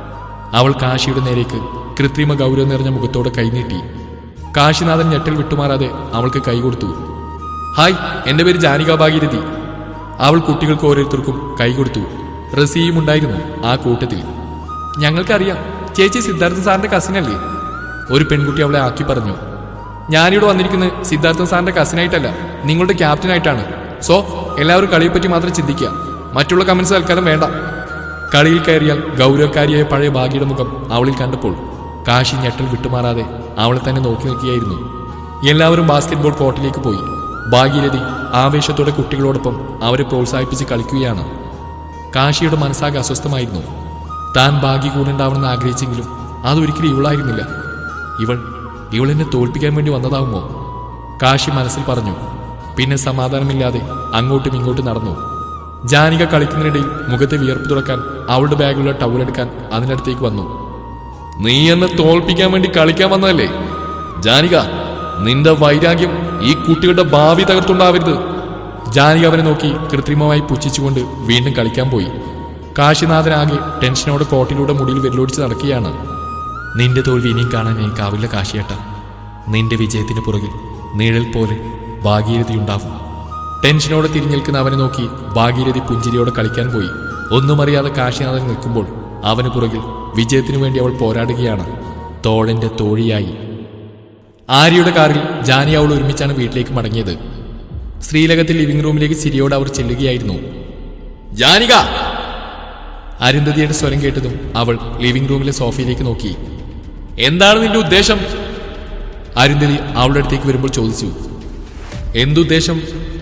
അവൾ കാശിയുടെ നേരേക്ക് കൃത്രിമ ഗൗരവം നിറഞ്ഞ മുഖത്തോടെ കൈനീട്ടി. കാശിനാഥൻ ഞെട്ടൽ വിട്ടുമാറാതെ അവൾക്ക് കൈ കൊടുത്തു. ഹായ്, എന്റെ പേര് ജാനിക ഭാഗീരഥി. അവൾ കുട്ടികൾക്ക് ഓരോരുത്തർക്കും കൈ കൊടുത്തു. റസിയും ഉണ്ടായിരുന്നു ആ കൂട്ടത്തിൽ. ഞങ്ങൾക്കറിയാം, ചേച്ചി സിദ്ധാർത്ഥൻ സാറിന്റെ കസിനല്ലേ? ഒരു പെൺകുട്ടി അവളെ ആക്കി പറഞ്ഞു. ഞാനിവിടെ വന്നിരിക്കുന്നത് സിദ്ധാർത്ഥൻ സാറിന്റെ കസിനായിട്ടല്ല, നിങ്ങളുടെ ക്യാപ്റ്റനായിട്ടാണ്. സോ എല്ലാവരും കളിയെപ്പറ്റി മാത്രം ചിന്തിക്കുക. മറ്റുള്ള കമന്റ്സ് തൽക്കാലം വേണ്ട. കളിയിൽ കയറിയാൽ ഗൗരവക്കാരിയായ പഴയ ഭാഗ്യയുടെ മുഖം അവളിൽ കണ്ടപ്പോൾ കാശി ഞെട്ടൽ വിട്ടുമാറാതെ അവളെ തന്നെ നോക്കി നിൽക്കുകയായിരുന്നു. എല്ലാവരും ബാസ്കറ്റ്ബോൾ കോർട്ടിലേക്ക് പോയി. ഭാഗീരഥി ആവേശത്തോടെ കുട്ടികളോടൊപ്പം അവരെ പ്രോത്സാഹിപ്പിച്ച് കളിക്കുകയാണ്. കാശിയുടെ മനസ്സാകെ അസ്വസ്ഥമായിരുന്നു. താൻ ഭാഗ്യ കൂടെണ്ടാവണമെന്ന് ആഗ്രഹിച്ചെങ്കിലും അതൊരിക്കലും ഇവളായിരുന്നില്ല. ഇവൾ എന്നെ തോൽപ്പിക്കാൻ വേണ്ടി വന്നതാവുമോ? കാശി മനസ്സിൽ പറഞ്ഞു. പിന്നെ സമാധാനമില്ലാതെ അങ്ങോട്ടും ഇങ്ങോട്ടും നടന്നു. ജാനിക കളിക്കുന്നതിനിടയിൽ മുഖത്തെ വിയർപ്പ് തുറക്കാൻ അവളുടെ ബാഗിലുള്ള ടവലെടുക്കാൻ അതിനടുത്തേക്ക് വന്നു. നീ എന്നെ തോൽപ്പിക്കാൻ വേണ്ടി കളിക്കാൻ വന്നതല്ലേ? ജാനിക, നിന്റെ വൈരാഗ്യം ഈ കുട്ടികളുടെ ഭാവി തകർത്തുണ്ടാവരുത്. ജാനകി അവനെ നോക്കി കൃത്രിമമായി പുച്ഛിച്ചുകൊണ്ട് വീണ്ടും കളിക്കാൻ പോയി. കാശിനാഥനാകെ ടെൻഷനോടെ കോട്ടിലൂടെ മുടിയിൽ വിരലോടിച്ച് നടക്കുകയാണ്. നിന്റെ തോൽവി ഇനിയും കാണാൻ എനിക്കാവില്ല കാശിയേട്ട. നിന്റെ വിജയത്തിന് പുറകിൽ നിഴൽ പോലെ ഭാഗീരഥിയുണ്ടാവും. ടെൻഷനോടെ തിരിഞ്ഞേൽക്കുന്ന അവനെ നോക്കി ഭാഗീരഥി പുഞ്ചിരിയോടെ കളിക്കാൻ പോയി. ഒന്നും അറിയാതെ കാശിനാഥൻ നിൽക്കുമ്പോൾ അവന് പുറകിൽ വിജയത്തിനു വേണ്ടി അവൾ പോരാടുകയാണ്, തോഴന്റെ തോഴിയായി. ആര്യയുടെ കാറിൽ ജാനി അവൾ ഒരുമിച്ചാണ് വീട്ടിലേക്ക് മടങ്ങിയത്. ശ്രീലകത്തിൽ ലിവിംഗ് റൂമിലേക്ക് ചിരിയോടെ അവർ ചെല്ലുകയായിരുന്നു. ജാനിക! അരുന്ധതിയുടെ സ്വരം കേട്ടതും അവൾ ലിവിംഗ് റൂമിലെ സോഫയിലേക്ക് നോക്കി. എന്താണ് നിന്റെ ഉദ്ദേശം? അരുന്ധതി അവളുടെ അടുത്തേക്ക് വരുമ്പോൾ ചോദിച്ചു. എന്തുദ്ദേശം?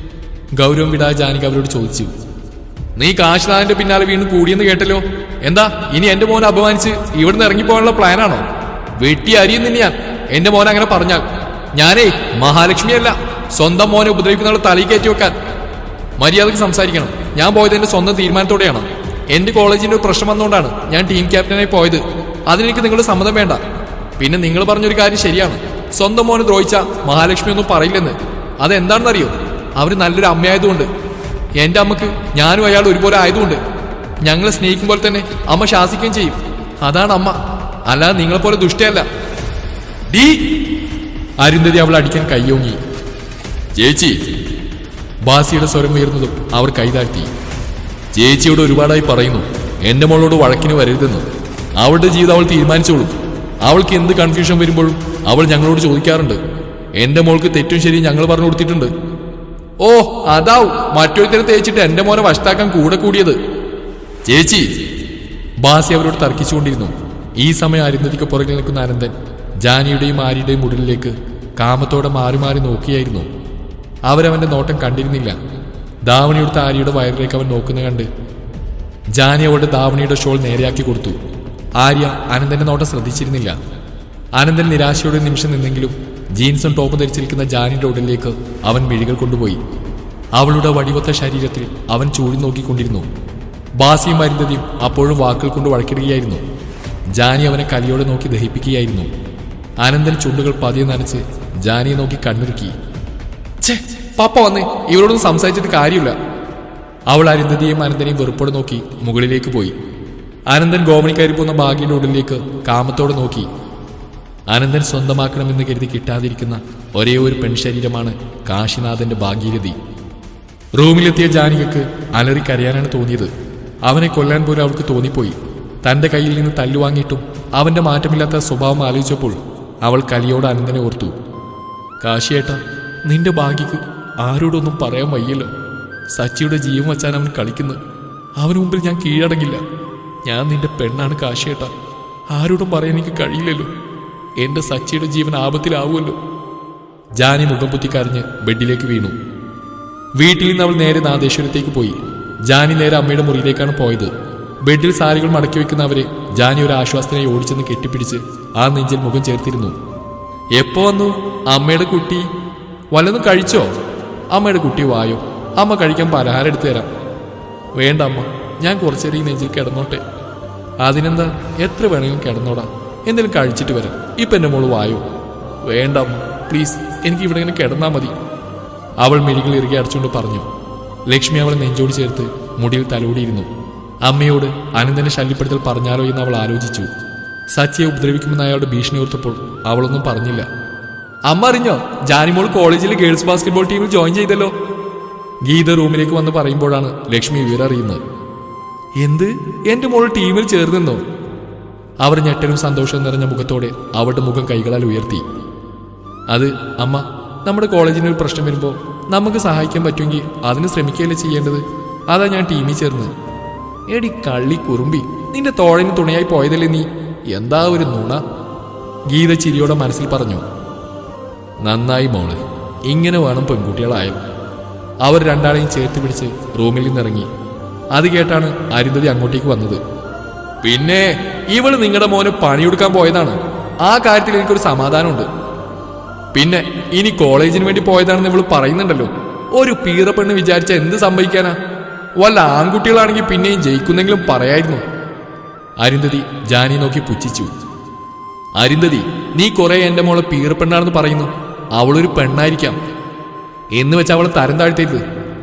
ഗൗരവം വിടാതെ ജാനിക അവരോട് ചോദിച്ചു. നീ കാശിനാഥന്റെ പിന്നാലെ വീണ്ടും കൂടിയെന്ന് കേട്ടല്ലോ. എന്താ ഇനി എന്റെ മോനെ അപമാനിച്ച് ഇവിടുന്ന് ഇറങ്ങിപ്പോകാനുള്ള പ്ലാനാണോ? വെട്ടി അരിയുന്ന ഞാൻ എന്റെ മോനെ അങ്ങനെ പറഞ്ഞാൽ. ഞാനേ മഹാലക്ഷ്മിയല്ല, സ്വന്തം മോനെ ഉപദ്രവിക്കുന്ന തലയിൽ കയറ്റി വെക്കാൻ. മര്യാദക്ക് സംസാരിക്കണം. ഞാൻ പോയത് എന്റെ സ്വന്തം തീരുമാനത്തോടെയാണ്. എന്റെ കോളേജിന്റെ ഒരു പ്രശ്നം വന്നുകൊണ്ടാണ് ഞാൻ ടീം ക്യാപ്റ്റനായി പോയത്. അതിനെനിക്ക് നിങ്ങളുടെ സമ്മതം വേണ്ട. പിന്നെ നിങ്ങൾ പറഞ്ഞൊരു കാര്യം ശരിയാണ്, സ്വന്തം മോനെ ദ്രോഹിച്ച മഹാലക്ഷ്മി ഒന്നും പറയില്ലെന്ന്. അതെന്താണെന്നറിയോ? അവര് നല്ലൊരു അമ്മയായതുകൊണ്ട്. എന്റെ അമ്മക്ക് ഞാനും അയാൾ ഒരുപോലെ ആയതുകൊണ്ട്. ഞങ്ങളെ സ്നേഹിക്കുമ്പോൾ തന്നെ അമ്മ ശാസിക്കുകയും ചെയ്യും. അതാണ് അമ്മ, അല്ലാതെ നിങ്ങളെപ്പോലെ ദുഷ്ടയല്ല. ഡീ! അരുന്ധതി അവൾ അടിക്കാൻ കയ്യോങ്ങി. ചേച്ചി! ബാസിയുടെ സ്വരം ഉയർന്നതും അവർ കൈതാഴ്ത്തി. ചേച്ചിയോട് ഒരുപാടായി പറയുന്നു എന്റെ മോളോട് വഴക്കിന് വരരുതെന്ന്. അവളുടെ ജീവിതം അവൾ തീരുമാനിച്ചോളും. അവൾക്ക് എന്ത് കൺഫ്യൂഷൻ വരുമ്പോഴും അവൾ ഞങ്ങളോട് ചോദിക്കാറുണ്ട്. എന്റെ മോൾക്ക് തെറ്റും ശരിയും ഞങ്ങൾ പറഞ്ഞു കൊടുത്തിട്ടുണ്ട്. ഓ, അതാവും മറ്റൊരുത്തരെ തേച്ചിട്ട് എന്റെ മോനെ വശത്താക്കാൻ കൂടെ കൂടിയത്. ചേച്ചി! ബാസി അവരോട് തർക്കിച്ചുകൊണ്ടിരുന്നു. ഈ സമയം അരുന്ധതിക്ക് പുറകിൽ നിൽക്കുന്ന അനന്തൻ ജാനിയുടെയും ആര്യയുടെയും ഉടലിലേക്ക് കാമത്തോടെ മാറി മാറി നോക്കിയായിരുന്നു. അവരവന്റെ നോട്ടം കണ്ടിരുന്നില്ല. ധാവണിയെടുത്ത ആര്യയുടെ വയറിലേക്ക് അവൻ നോക്കുന്ന കണ്ട് ജാനി അവളുടെ ധാവണിയുടെ ഷോൾ നേരെയാക്കി കൊടുത്തു. ആര്യ അനന്തന്റെ നോട്ടം ശ്രദ്ധിച്ചിരുന്നില്ല. അനന്തൻ നിരാശയോടെ നിമിഷം നിന്നെങ്കിലും ജീൻസും ടോപ്പും ധരിച്ചിരിക്കുന്ന ജാനിയുടെ ഉടലിലേക്ക് അവൻ മിഴികൾ കൊണ്ടുപോയി. അവളുടെ വടിവൊത്ത ശരീരത്തിൽ അവൻ ചൂടി നോക്കിക്കൊണ്ടിരുന്നു. ബാസിയും അരുന്ധതിയും അപ്പോഴും വാക്കുകൾ കൊണ്ട് വഴക്കിടുകയായിരുന്നു. ജാനി അവനെ കലിയോടെ നോക്കി ദഹിപ്പിക്കുകയായിരുന്നു. അനന്തൻ ചുണ്ടുകൾ പതിയെ നനച്ച് ജാനിയെ നോക്കി കണ്ണുരുക്കി. ഛേ, പാപ്പ വന്നേ, ഇവരോടൊന്നും സംസാരിച്ചിട്ട് കാര്യമില്ല. അവൾ അരുന്ധതിയെയും അനന്തനെയും വെറുപ്പോടെ നോക്കി മുകളിലേക്ക് പോയി. അനന്തൻ ഗോമണിക്കയറി പോകുന്ന ഭാഗ്യയുടെ ഉടലിലേക്ക് കാമത്തോടെ നോക്കി. അനന്തൻ സ്വന്തമാക്കണമെന്ന് കരുതി കിട്ടാതിരിക്കുന്ന ഒരേ ഒരു പെൺശരീരമാണ് കാശിനാഥന്റെ ഭാഗീരഥി. റൂമിലെത്തിയ ജാനികക്ക് അലറിക്കരയാനാണ് തോന്നിയത്. അവനെ കൊല്ലാൻ പോലും അവൾക്ക് തോന്നിപ്പോയി. തന്റെ കയ്യിൽ നിന്ന് തല്ലുവാങ്ങിയിട്ടും അവന്റെ മാറ്റമില്ലാത്ത സ്വഭാവം ആലോചിച്ചപ്പോൾ അവൾ കലിയോട് അനന്തനെ ഓർത്തു. കാശിയേട്ട, നിന്റെ ഭാഗ്യക്ക് ആരോടൊന്നും പറയാൻ വയ്യല്ലോ. സച്ചിയുടെ ജീവൻ വച്ചാൻ അവൻ കളിക്കുന്നത്. അവന് മുമ്പിൽ ഞാൻ കീഴടങ്ങില്ല. ഞാൻ നിന്റെ പെണ്ണാണ് കാശിയേട്ട. ആരോടും പറയാൻ എനിക്ക് കഴിയില്ലല്ലോ. എന്റെ സച്ചിയുടെ ജീവൻ ആപത്തിലാവുമല്ലോ. ജാനി മുഖം പുത്തിക്കരഞ്ഞ് ബെഡിലേക്ക് വീണു. വീട്ടിൽ നിന്ന് അവൾ നേരെ നാദേശ്വരത്തേക്ക് പോയി. ജാനി നേരെ അമ്മയുടെ മുറിയിലേക്കാണ് പോയത്. ബെഡിൽ സാരികൾ മടക്കി വെക്കുന്ന അവരെ ജാനി ഒരു ആശ്വാസത്തിനായി ഓടിച്ചെന്ന് കെട്ടിപ്പിടിച്ച് ആ നെഞ്ചിൽ മുഖം ചേർത്തിരുന്നു. എപ്പോ വന്നു? അമ്മയുടെ കുട്ടി വല്ലതും കഴിച്ചോ? അമ്മയുടെ കുട്ടി വായോ, അമ്മ കഴിക്കാൻ പലഹാരം എടുത്തു തരാം. വേണ്ട അമ്മ, ഞാൻ കുറച്ചേരം ഈ നെഞ്ചിൽ കിടന്നോട്ടെ. അതിനെന്താ, എത്ര വേണമെങ്കിലും കിടന്നോടാ. എന്തെങ്കിലും കഴിച്ചിട്ട് വരാം. ഇപ്പൊ എന്റെ മോള് വായോ. വേണ്ട അമ്മ, പ്ലീസ്, എനിക്ക് ഇവിടെ ഇങ്ങനെ കിടന്നാ മതി. അവൾ മിഴികൾ ഇറുകി അടച്ചുകൊണ്ട് പറഞ്ഞു. ലക്ഷ്മി അവളെ നെഞ്ചോട് ചേർത്ത് മുടിയിൽ തലോടിയിരുന്നു. അമ്മയോട് അനന്തനെ ശല്യപ്പെടുത്തൽ പറഞ്ഞാലോ എന്ന് അവൾ ആലോചിച്ചു. സച്ചിയെ ഉപദ്രവിക്കുമെന്ന് അയാളുടെ ഭീഷണി ഓർത്തപ്പോൾ അവളൊന്നും പറഞ്ഞില്ല. അമ്മ അറിഞ്ഞോ, ജാനിമോൾ കോളേജിലെ ഗേൾസ് ബാസ്കറ്റ്ബോൾ ടീമിൽ ജോയിൻ ചെയ്തല്ലോ. ഗീത റൂമിലേക്ക് വന്ന് പറയുമ്പോഴാണ് ലക്ഷ്മി വിവരം അറിയുന്നത്. എന്ത്? എന്റെ മോൾ ടീമിൽ ചേർന്നെന്നോ? അവർ ഞെട്ടലും സന്തോഷവും നിറഞ്ഞ മുഖത്തോടെ അവളുടെ മുഖം കൈകളാൽ ഉയർത്തി. അത് അമ്മ, നമ്മുടെ കോളേജിന് ഒരു പ്രശ്നം വരുമ്പോൾ നമുക്ക് സഹായിക്കാൻ പറ്റുമെങ്കിൽ അതിന് ശ്രമിക്കുകയല്ലേ ചെയ്യേണ്ടത്. അതാ ഞാൻ ടീമിൽ ചേർന്ന്. എടി കള്ളി കുറുമ്പി, നിന്റെ തോഴന് തുണയായി പോയതല്ലേ നീ. എന്താ ഒരു നുണ. ഗീത ചിരിയോടെ മനസ്സിൽ പറഞ്ഞു. നന്നായി മോള്, ഇങ്ങനെ വേണം പെൺകുട്ടികളായാലും. അവർ രണ്ടാളെയും ചേർത്ത് പിടിച്ച് റൂമിൽ നിന്നിറങ്ങി. അത് കേട്ടാണ് അരുന്ധതി അങ്ങോട്ടേക്ക് വന്നത്. പിന്നെ ഇവള് നിങ്ങളുടെ മോന് പണിയെടുക്കാൻ പോയതാണ്. ആ കാര്യത്തിൽ എനിക്കൊരു സമാധാനമുണ്ട്. പിന്നെ ഇനി കോളേജിന് വേണ്ടി പോയതാണെന്ന് ഇവള് പറയുന്നുണ്ടല്ലോ. ഒരു പീറപ്പെണ്ണ് വിചാരിച്ച എന്ത് സംഭവിക്കാനാ? വല്ല ആൺകുട്ടികളാണെങ്കിൽ പിന്നെയും ജയിക്കുന്നെങ്കിലും പറയായിരുന്നു. അരുന്ധതി ജാനി നോക്കി പുച്ഛിച്ചു. അരുന്ധതി, നീ കുറെ എന്റെ മോളെ പീറപ്പെണ്ണാണെന്ന് പറയുന്നു. അവളൊരു പെണ്ണായിരിക്കാം എന്ന് വെച്ച് അവളെ തരം താഴ്ത്തരുത്.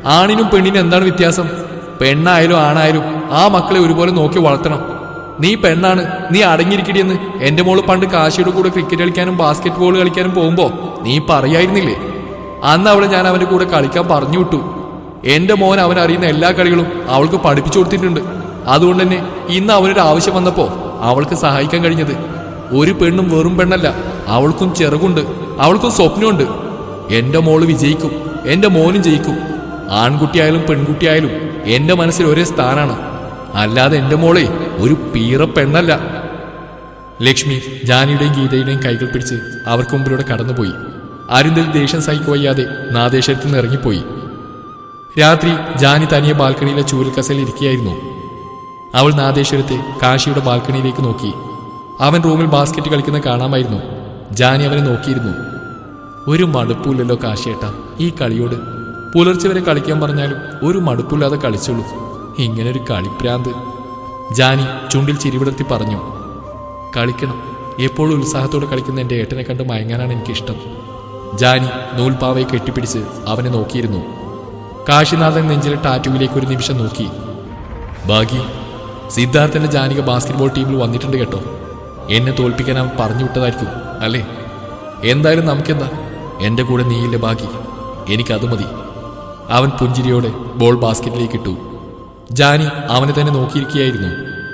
ആണിനും പെണ്ണിനും എന്താണ് വ്യത്യാസം? പെണ്ണായാലും ആണായാലും ആ മക്കളെ ഒരുപോലെ നോക്കി വളർത്തണം. നീ പെണ്ണാണ്, നീ അടങ്ങിയിരിക്കടിയെന്ന് എന്റെ മോള് പണ്ട് കാശിയുടെ കൂടെ ക്രിക്കറ്റ് കളിക്കാനും ബാസ്കറ്റ് ബോൾ കളിക്കാനും പോകുമ്പോ നീ പറയായിരുന്നില്ലേ? അന്ന് അവളെ ഞാൻ അവന്റെ കൂടെ കളിക്കാൻ പറഞ്ഞു വിട്ടു. എന്റെ മോൻ അവൻ അറിയുന്ന എല്ലാ കളികളും അവൾക്ക് പഠിപ്പിച്ചു കൊടുത്തിട്ടുണ്ട്. അതുകൊണ്ട് തന്നെ ഇന്ന് അവനൊരു ആവശ്യം വന്നപ്പോ അവൾക്ക് സഹായിക്കാൻ കഴിഞ്ഞത്. ഒരു പെണ്ണും വെറും പെണ്ണല്ല, അവൾക്കും ചിറകുണ്ട്, അവൾക്കും സ്വപ്നമുണ്ട്. എന്റെ മോള് വിജയിക്കും, എന്റെ മോനും ജയിക്കും. ആൺകുട്ടിയായാലും പെൺകുട്ടിയായാലും എന്റെ മനസ്സിൽ ഒരേ സ്ഥാനാണ്. അല്ലാതെ എന്റെ മോളെ ഒരു പീറ പെണ്ണല്ല. ലക്ഷ്മി ജാനിയുടെയും ഗീതയുടെയും കൈകൾ പിടിച്ച് അവർക്ക് മുമ്പിലൂടെ കടന്നുപോയി. അരുന്ധതി ദേഷ്യം സഹിക്കുവയ്യാതെ നാദേശത്തിൽ നിന്ന് ഇറങ്ങിപ്പോയി. രാത്രി ജാനി തനിയെ ബാൽക്കണിയിലെ ചൂരൽക്കസയിൽ ഇരിക്കുകയായിരുന്നു. അവൾ നാദേശ്വരത്തെ കാശിയുടെ ബാൽക്കണിയിലേക്ക് നോക്കി. അവൻ റൂമിൽ ബാസ്കറ്റ് കളിക്കുന്ന കാണാമായിരുന്നു. ജാനി അവനെ നോക്കിയിരുന്നു. ഒരു മടുപ്പില്ലല്ലോ കാശിയേട്ടാ ഈ കളിയോട്. പുലർച്ചെ വരെ കളിക്കാൻ പറഞ്ഞാലും ഒരു മടുപ്പില്ലാതെ കളിച്ചോളൂ. ഇങ്ങനൊരു കളിപ്രാന്ത്. ജാനി ചുണ്ടിൽ ചിരിവിടർത്തി പറഞ്ഞു. കളിക്കണം, എപ്പോഴും ഉത്സാഹത്തോടെ കളിക്കുന്ന എൻ്റെ ഏട്ടനെ കണ്ട് മയങ്ങാനാണ് എനിക്കിഷ്ടം. ജാനി നൂൽപ്പാവയെ കെട്ടിപ്പിടിച്ച് അവനെ നോക്കിയിരുന്നു. കാശിനാഥൻ നെഞ്ചിലെ ടാറ്റുവിലേക്ക് ഒരു നിമിഷം നോക്കി. ഭാഗ്യ, സിദ്ധാർത്ഥന്റെ ജാനിക ബാസ്കറ്റ്ബോൾ ടീമിൽ വന്നിട്ടുണ്ട് കേട്ടോ. എന്നെ തോൽപ്പിക്കാൻ അവൻ പറഞ്ഞു വിട്ടതായിരിക്കും അല്ലേ? എന്തായാലും നമുക്കെന്താ, എൻ്റെ കൂടെ നീയില്ലേ ഭാഗ്യ, എനിക്കത് മതി. അവൻ പുഞ്ചിരിയോടെ ബോൾ ബാസ്കറ്റിലേക്ക് ഇട്ടു. ജാനി അവനെ തന്നെ നോക്കിയിരിക്കുകയായിരുന്നു.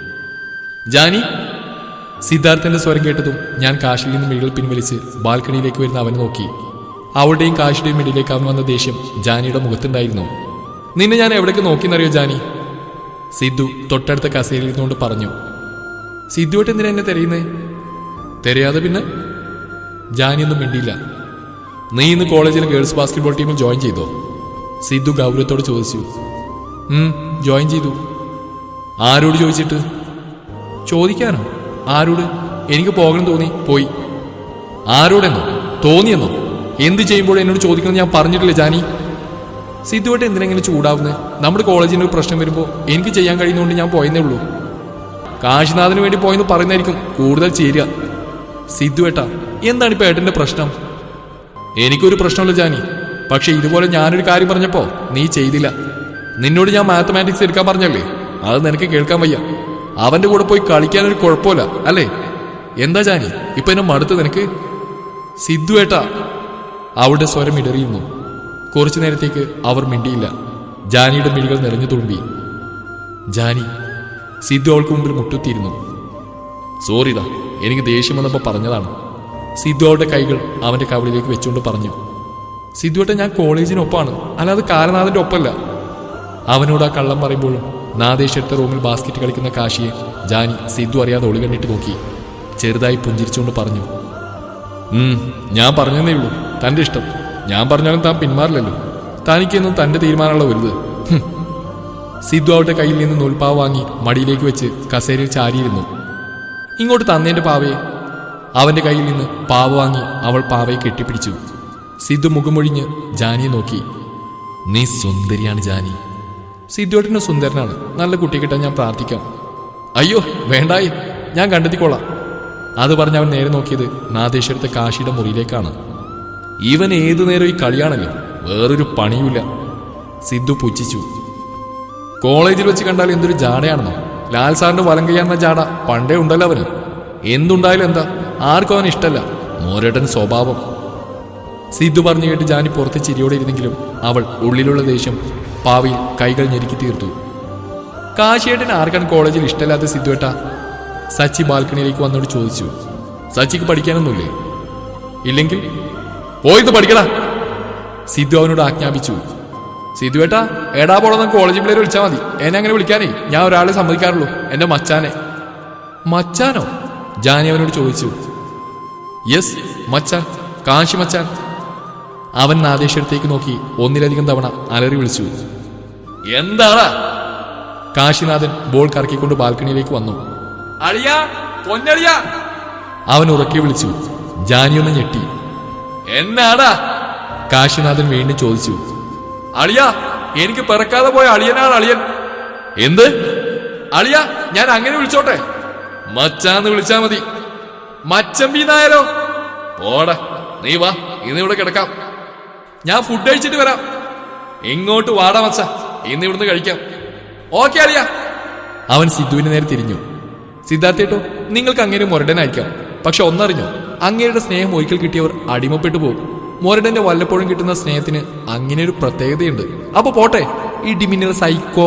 ജാനി, സിദ്ധാർത്ഥന്റെ സ്വരം കേട്ടതും ഞാൻ കാശിൽ നിന്ന് മിഴികൾ പിൻവലിച്ച് ബാൽക്കണിയിലേക്ക് വരുന്ന അവനെ നോക്കി. അവളുടെയും കാശിയുടെയും ഇടയിലേക്ക് അവൻ വന്ന ദേഷ്യം ജാനിയുടെ മുഖത്തുണ്ടായിരുന്നു. നിന്നെ ഞാൻ എവിടേക്ക് നോക്കിയെന്നറിയോ ജാനി? സിദ്ധു തൊട്ടടുത്ത കസേരയിൽ ഇരുന്നുകൊണ്ട് പറഞ്ഞു. സിദ്ധുവായിട്ട് എന്തിനാ എന്നെ തെരയുന്നേ? തെരയാതെ പിന്നെ? ജാനിയൊന്നും മിണ്ടിയില്ല. നീ ഇന്ന് കോളേജിലെ ഗേൾസ് ബാസ്കറ്റ്ബോൾ ടീമിൽ ജോയിൻ ചെയ്തോ? സിദ്ധു ഗൗരവത്തോട് ചോദിച്ചു. ജോയിൻ ചെയ്തു. ആരോട് ചോദിച്ചിട്ട്? ചോദിക്കാനോ? ആരോട്? എനിക്ക് പോകണം തോന്നി, പോയി. ആരോടെന്നോ? തോന്നിയെന്നോ? എന്ത് ചെയ്യുമ്പോഴും എന്നോട് ചോദിക്കണം ഞാൻ പറഞ്ഞിട്ടില്ല ജാനി. സിദ്ധുവായിട്ട് എന്തിനെങ്ങനെ ചൂടാവുന്നത്? നമ്മുടെ കോളേജിന് ഒരു പ്രശ്നം വരുമ്പോൾ എനിക്ക് ചെയ്യാൻ കഴിയുന്നതുകൊണ്ട് ഞാൻ പോയെന്നേ ഉള്ളൂ. കാശിനാഥന് വേണ്ടി പോയെന്ന് പറയുന്നതായിരിക്കും കൂടുതൽ ചേരുക. സിദ്ധുവേട്ടാ, എന്താണ് ഇപ്പൊ ഏട്ടന്റെ പ്രശ്നം? എനിക്കൊരു പ്രശ്നമല്ല ജാനി, പക്ഷെ ഇതുപോലെ ഞാനൊരു കാര്യം പറഞ്ഞപ്പോ നീ ചെയ്തില്ല. നിന്നോട് ഞാൻ മാത്തമാറ്റിക്സ് എടുക്കാൻ പറഞ്ഞല്ലേ, അത് നിനക്ക് കേൾക്കാൻ വയ്യ. അവന്റെ കൂടെ പോയി കളിക്കാനൊരു കുഴപ്പമില്ല അല്ലേ? എന്താ ജാനി ഇപ്പൊ എന്നെ മടുത്ത് നിനക്ക്? സിദ്ധുവേട്ടാ, അവളുടെ സ്വരം ഇടറിയിരുന്നു. കുറച്ചു നേരത്തേക്ക് അവർ മിണ്ടിയില്ല. ജാനിയുടെ മിഴികൾ നിറഞ്ഞു തുളുമ്പി. ജാനി, സിദ്ധു അവൾക്ക് മുമ്പിൽ മുട്ടുത്തിയിരുന്നു. സോറിടാ, എനിക്ക് ദേഷ്യം വന്നപ്പോൾ പറഞ്ഞതാണ്. സിദ്ധു അവളുടെ കൈകൾ അവന്റെ കവിളിലേക്ക് വെച്ചുകൊണ്ട് പറഞ്ഞു. സിദ്ധുവേട്ട, ഞാൻ കോളേജിനൊപ്പമാണ്, അല്ലാതെ കാലനാഥന്റെ ഒപ്പമല്ല. അവനോട് ആ കള്ളം പറയുമ്പോഴും നാദേശത്തെ റൂമിൽ ബാസ്കറ്റ് കളിക്കുന്ന കാശിയെ ജാനി സിദ്ധു അറിയാതെ ഒളികണ്ണിട്ട് നോക്കി. ചെറുതായി പുഞ്ചിരിച്ചുകൊണ്ട് പറഞ്ഞു. ഞാൻ പറഞ്ഞതേ ഉള്ളൂ, തന്റെ ഇഷ്ടം. ഞാൻ പറഞ്ഞാലും താൻ പിന്മാറില്ലല്ലോ. തനിക്കൊന്നും തന്റെ തീരുമാനമുള്ള വലുത്. സിദ്ധു അവളുടെ കയ്യിൽ നിന്ന് നൂൽപ്പാവ വാങ്ങി മടിയിലേക്ക് വെച്ച് കസേരയിൽ ചാരിയിരുന്നു. ഇങ്ങോട്ട് തന്നേന്റെ പാവയെ. അവന്റെ കയ്യിൽ നിന്ന് പാവ വാങ്ങി അവൾ പാവയെ കെട്ടിപ്പിടിച്ചു. സിദ്ധു മുഖമൊഴിഞ്ഞ് ജാനിയെ നോക്കി. നീ സുന്ദരിയാണ് ജാനി. സിദ്ധുവേട്ടന് സുന്ദരനാണ്. നല്ല കുട്ടിയെ കിട്ടാൻ ഞാൻ പ്രാർത്ഥിക്കാം. അയ്യോ വേണ്ടായി, ഞാൻ കണ്ടെത്തിക്കോളാം. അത് പറഞ്ഞ് അവൻ നേരെ നോക്കിയത് നാദേശ്വരത്തെ കാശിയുടെ മുറിയിലേക്കാണ്. ഇവൻ ഏതു നേരം ഈ കളിയാണല്ലോ, വേറൊരു പണിയുമില്ല. സിദ്ധു പുച്ഛിച്ചു. കോളേജിൽ വെച്ച് കണ്ടാൽ എന്തൊരു ജാടയാണെന്നോ? ലാൽ സാറിന്റെ വലം കയ്യാണെന്ന ജാട പണ്ടേ ഉണ്ടല്ലോ അവന്. എന്തുണ്ടായാലും എന്താ, ആർക്കും അവന് ഇഷ്ടമല്ല. മോരേട്ടൻ സ്വഭാവം. സിദ്ധു പറഞ്ഞു കേട്ട് ജാനി പുറത്ത് ചിരിയോടെ ഇരുന്നെങ്കിലും അവൾ ഉള്ളിലുള്ള ദേഷ്യം പാവയിൽ കൈകൾ ഞെരുക്കി തീർത്തു. കാശിയേട്ടൻ ആർക്കാണ് കോളേജിൽ ഇഷ്ടമല്ലാത്ത സിദ്ധുവേട്ട? സച്ചി ബാൽക്കണിയിലേക്ക് വന്നോട് ചോദിച്ചു. സച്ചിക്ക് പഠിക്കാനൊന്നുമില്ലേ? ഇല്ലെങ്കിൽ പോയിന്ന് പഠിക്കടാ, സിദ്ധു അവനോട് ആജ്ഞാപിച്ചു. സിദ്ധുവേട്ട, എടാ പോളെന്ന് കോളേജ് പിള്ളേരെ വിളിച്ചാൽ മതി. എന്നെ അങ്ങനെ വിളിക്കാനേ ഞാൻ ഒരാളെ സമ്മതിക്കാറുള്ളൂ, എന്റെ മച്ചാനെ. മച്ചാനോ? ജാനി അവനോട് ചോദിച്ചു. യെസ്, മച്ചാൻ, കാശി മച്ചാൻ. അവൻ നാദേശ്വരത്തേക്ക് നോക്കി ഒന്നിലധികം തവണ അലറി വിളിച്ചു. എന്താടാ? കാശിനാഥൻ ബോൾ കറക്കിക്കൊണ്ട് ബാൽക്കണിയിലേക്ക് വന്നു. അളിയാ, പൊന്നളിയാ, അവൻ ഉറക്കെ വിളിച്ചു. ജാനിയൊന്ന് ഞെട്ടി. എന്നാടാ? കാശിനാഥൻ വീണ്ടും ചോദിച്ചു. അളിയാ, എനിക്ക് പിറക്കാതെ പോയ അളിയനാണ് അളിയൻ. എന്ത്? അളിയാ, ഞാൻ അങ്ങനെ വിളിച്ചോട്ടെ? മച്ചാന്ന് വിളിച്ചാ മതി. മച്ചമ്പീന്നായാലോ? പോടാ, നീ വാ, ഇന്നിവിടെ കിടക്കാം. ഞാൻ ഫുഡ് കഴിച്ചിട്ട് വരാം. ഇങ്ങോട്ട് വാടാ മച്ച, ഇന്ന് ഇവിടുന്ന് കഴിക്കാം. ഓക്കെ അറിയാ. അവൻ സിദ്ധുവിന് നേരെ തിരിഞ്ഞു. സിദ്ധാർത്ഥേട്ടോ, നിങ്ങൾക്ക് അങ്ങനെ മുരടനായിരിക്കാം, പക്ഷെ ഒന്നറിഞ്ഞോ, അങ്ങേരുടെ സ്നേഹം ഒരിക്കൽ കിട്ടിയവർ അടിമപ്പെട്ടു പോകും. മുരടന്റെ വല്ലപ്പോഴും കിട്ടുന്ന സ്നേഹത്തിന് അങ്ങനെ ഒരു പ്രത്യേകതയുണ്ട്. അപ്പൊ പോട്ടെ, ഈ ഡിമിന്നൽ സൈക്കോ.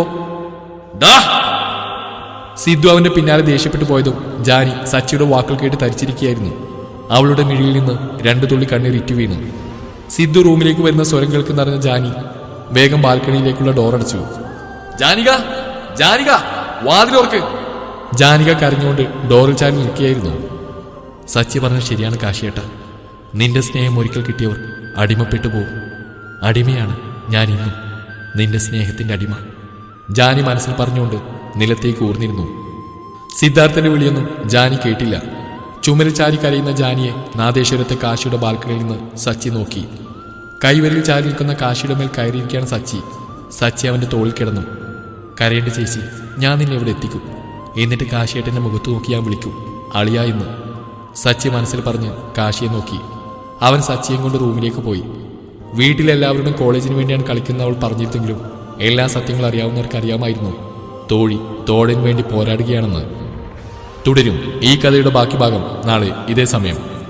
സിദ്ധു അവന്റെ പിന്നാലെ ദേഷ്യപ്പെട്ടു പോയതും ജാനി സച്ചിയുടെ വാക്കുകൾ കേട്ട് തരിച്ചിരിക്കുകയായിരുന്നു. അവളുടെ മിഴിയിൽ നിന്ന് 2 തുള്ളി കണ്ണീർ ഇറ്റു വീണു. സിദ്ധു റൂമിലേക്ക് വരുന്ന സ്വരം കേൾക്കുന്നറിഞ്ഞ ജാനി വേഗം ബാൽക്കണിയിലേക്കുള്ള ഡോറടച്ചു. ജാനിക, ജാനിക, വാതിലോർക്ക്. ജാനിക കരഞ്ഞുകൊണ്ട് ഡോറിൽ ചാരി നിൽക്കുകയായിരുന്നു. സച്ചി പറഞ്ഞ ശരിയാണ് കാശിയേട്ട, നിന്റെ സ്നേഹം ഒരിക്കൽ കിട്ടിയവർ അടിമപ്പെട്ടു പോകും. അടിമയാണ് ഞാൻ ഇന്നും, നിന്റെ സ്നേഹത്തിന്റെ അടിമ. ജാനി മനസ്സിൽ പറഞ്ഞുകൊണ്ട് നിലത്തേക്ക് ഊർന്നിരുന്നു. സിദ്ധാർത്ഥന്റെ വിളിയൊന്നും ജാനി കേട്ടില്ല. ചുമരിൽ ചാരി കരയുന്ന ജാനിയെ നാദേശ്വരത്തെ കാശിയുടെ ബാൽക്കണിയിൽ നിന്ന് സച്ചി നോക്കി. കൈവരിൽ ചാരി നിൽക്കുന്ന കാശിയുടെ മേൽ കയറിയിരിക്കുകയാണ് സച്ചി. സച്ചി അവന്റെ തോളിൽ കിടന്നു. കരയേണ്ട ചേച്ചി, ഞാൻ നിന്നെ ഇവിടെ എത്തിക്കും. എന്നിട്ട് കാശിയേട്ടന്റെ മുഖത്ത് നോക്കി ഞാൻ വിളിക്കും, അളിയാ എന്ന്. സച്ചി മനസ്സിൽ പറഞ്ഞ് കാശിയെ നോക്കി. അവൻ സച്ചിയും കൊണ്ട് റൂമിലേക്ക് പോയി. വീട്ടിലെല്ലാവരുടെയും കോളേജിന് വേണ്ടിയാണ് കളിക്കുന്നവൾ പറഞ്ഞിരുന്നെങ്കിലും എല്ലാ സത്യങ്ങളും അറിയാവുന്നവർക്ക് അറിയാമായിരുന്നു തോഴി തോടിന് വേണ്ടി പോരാടുകയാണെന്ന്. തുടരും ഈ കഥയുടെ ബാക്കി ഭാഗം നാളെ ഇതേ സമയം.